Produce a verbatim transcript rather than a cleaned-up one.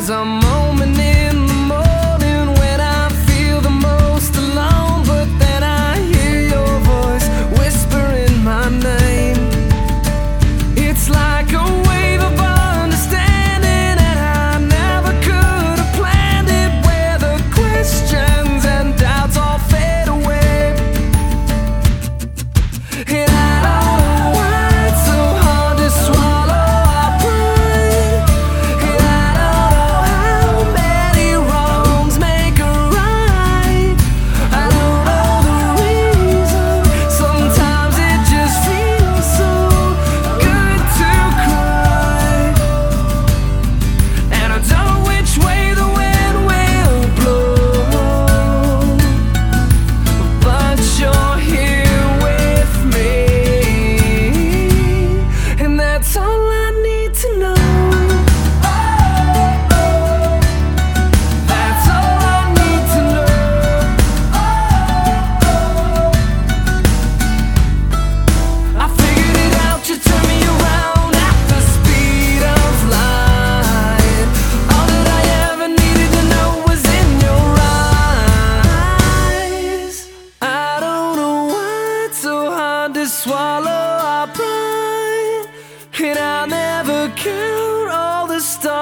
There's a moment in the morning when I feel the most alone, but then I hear your voice whispering my name. It's like a wave of understanding, and I never could have planned it, where the questions and doubts all fade away. And I don't know why it's so hard to swallow our pride. And I don't know how many wrongs make a right. I don't know the reason. Sometimes it just feels so good to cry. And I don't know which way the wind will blow, but you're here with me, and that's all I need to know. That's all I need to know. I figured it out, you turned me around at the speed of light. All that I ever needed to know was in your eyes. I don't know why it's so hard to swallow our pride, and I'll never count all the stars